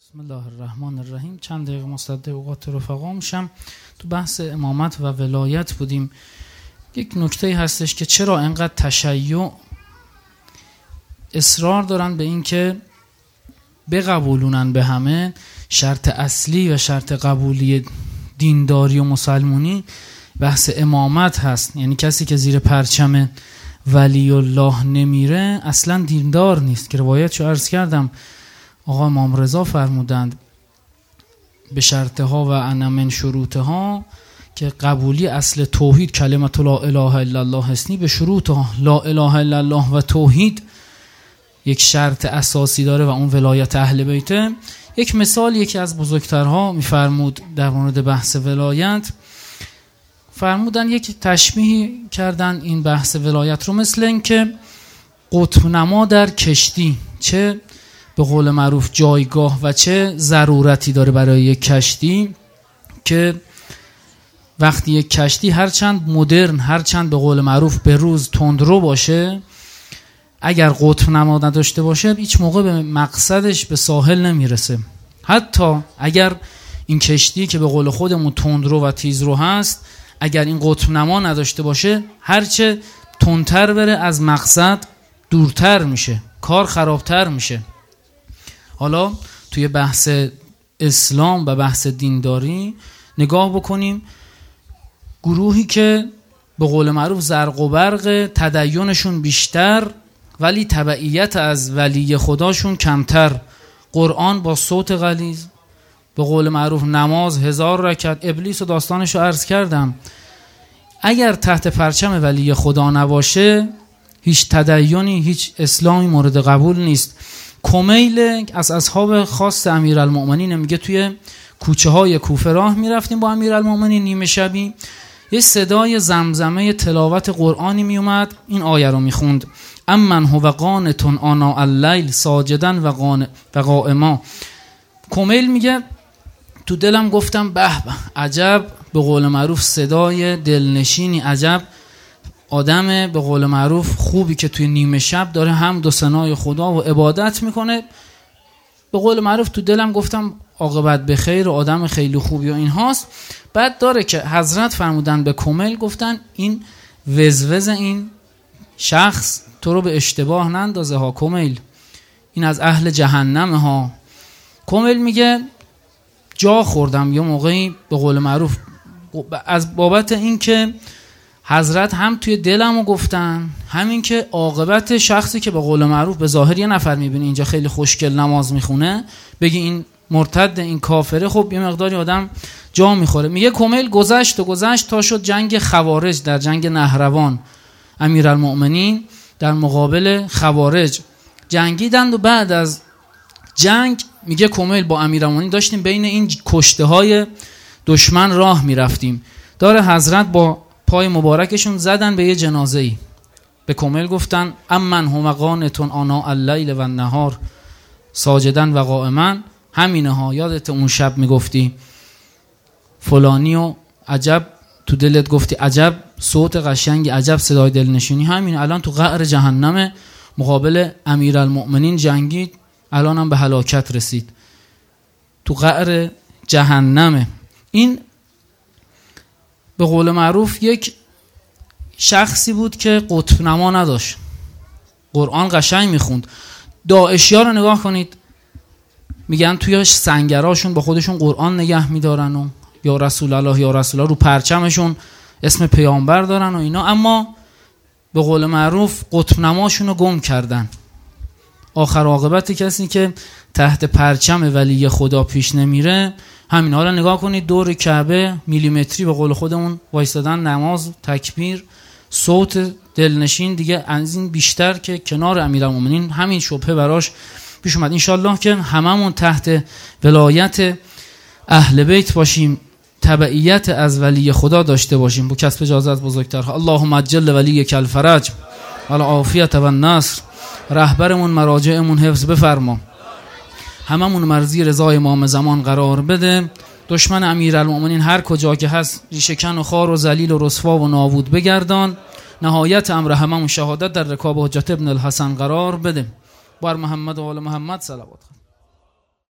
بسم الله الرحمن الرحیم. چند دقیقه مصدق اوقات رفقا میشم. تو بحث امامت و ولایت بودیم. یک نکته هستش که چرا انقدر تشیع اصرار دارن به این که بقبولونن به همه. شرط اصلی و شرط قبولی دینداری و مسلمونی بحث امامت هست. یعنی کسی که زیر پرچم ولی الله نمیره اصلا دیندار نیست، که روایتشو عرض کردم. آقا امام رضا فرمودند به شرطها و انا من شروطها، که قبولی اصل توحید کلمت لا اله الا الله هستی به شروطها. لا اله الا الله و توحید یک شرط اساسی داره و اون ولایت اهل بیته. یک مثال یکی از بزرگترها میفرمود در مورد بحث ولایت، فرمودن یک تشبیه کردن این بحث ولایت رو مثل این که قطب نما در کشتی چه به قول معروف جایگاه و چه ضرورتی داره برای یک کشتی، که وقتی یک کشتی هرچند مدرن، هرچند به قول معروف به روز تندرو باشه، اگر قطب نما نداشته باشه هیچ موقع به مقصدش به ساحل نمیرسه. حتی اگر این کشتی که به قول خودمون تندرو و تیزرو هست، اگر این قطب نما نداشته باشه هرچه تندتر بره از مقصد دورتر میشه، کار خرابتر میشه. حالا توی بحث اسلام و بحث دینداری نگاه بکنیم، گروهی که به قول معروف زرق و برق، تدینشون بیشتر ولی تبعیت از ولی خداشون کمتر، قرآن با صوت غلیظ، به قول معروف نماز 1000 رکعت. ابلیس و داستانشو عرض کردم. اگر تحت پرچم ولی خدا نباشه هیچ تدینی، هیچ اسلامی مورد قبول نیست. کمیل از اصحاب خاص امیرالمؤمنین میگه توی کوچه های کوفه راه میرفتیم با امیرالمؤمنین نیمه شبی، یه صدای زمزمه تلاوت قرآنی میومد، این آیه رو میخوند: امن هو قانت آناء اللیل ساجدا و قائما. کمیل میگه تو دلم گفتم به به، عجب به قول معروف صدای دلنشینی، عجب آدم به قول معروف خوبی که توی نیمه شب داره حمد و ثنای خدا و عبادت میکنه. به قول معروف تو دلم گفتم عاقبت به خیر و آدم خیلی خوبی و این هاست. بعد داره که حضرت فرمودن به کمیل، گفتن این وزوز این شخص تو رو به اشتباه نندازه ها کمیل، این از اهل جهنم ها. کمیل میگه جا خوردم یه موقعی به قول معروف از بابت این که حضرت هم توی دلمو گفتن، همین که عاقبت شخصی که به قول معروف به ظاهر یه نفر میبینی اینجا خیلی خوشگل نماز میخونه بگی این مرتد، این کافره، خب یه مقداری آدم جا میخوره. میگه کمیل گذشت تا شد جنگ خوارج در جنگ نهروان. امیرالمؤمنین در مقابل خوارج جنگیدند و بعد از جنگ میگه کمیل با امیرالمؤمنین داشتیم بین این کشته های دشمن راه میرفتیم، داره حضرت با پای مبارکشون زدن به یه جنازه‌ای. به کمیل گفتن امن هو قانت آناء اللیل و النهار ساجدا و قائما. همینه ها، یادت اون شب میگفتی فلانی و عجب تو دلت گفتی عجب صوت قشنگی، عجب صدای دلنشینی، همین الان تو قعر جهنم مقابل امیرالمؤمنین جنگید، الان هم به هلاکت رسید، تو قعر جهنمه. این به قول معروف یک شخصی بود که قطب نما نداشت، قرآن قشنگ میخوند. داعشی ها رو نگاه کنید، میگن توی سنگراشون با خودشون قرآن نگه میدارن و یا رسول الله یا رسول الله رو پرچمشون اسم پیامبر دارن و اینا، اما به قول معروف قطب نماشون رو گم کردن. آخر عاقبت کسی که تحت پرچم ولی خدا پیش نمیره همین. حالا نگاه کنید دور کعبه میلیمتری به قول خودمون وایستادن، نماز، تکبیر، صوت دلنشین، دیگه از این بیشتر که کنار امیرالمؤمنین همین شبهه براش پیش اومد. انشالله که هممون تحت ولایت اهل بیت باشیم، تبعیت از ولی خدا داشته باشیم با کسب اجازه از بزرگترها. اللهم عجل ولیک الفرج و العافیة و النصر. رهبرمون مراجعمون حفظ بفرما، هممون مرضی رضای امام زمان قرار بده. دشمن امیرالمؤمنین هر کجا که هست ریشه کن و خار و ذلیل و رسوا و نابود بگردان. نهایت امر هممون شهادت در رکاب حجت ابن الحسن قرار بده. بر محمد و آل محمد صلوات.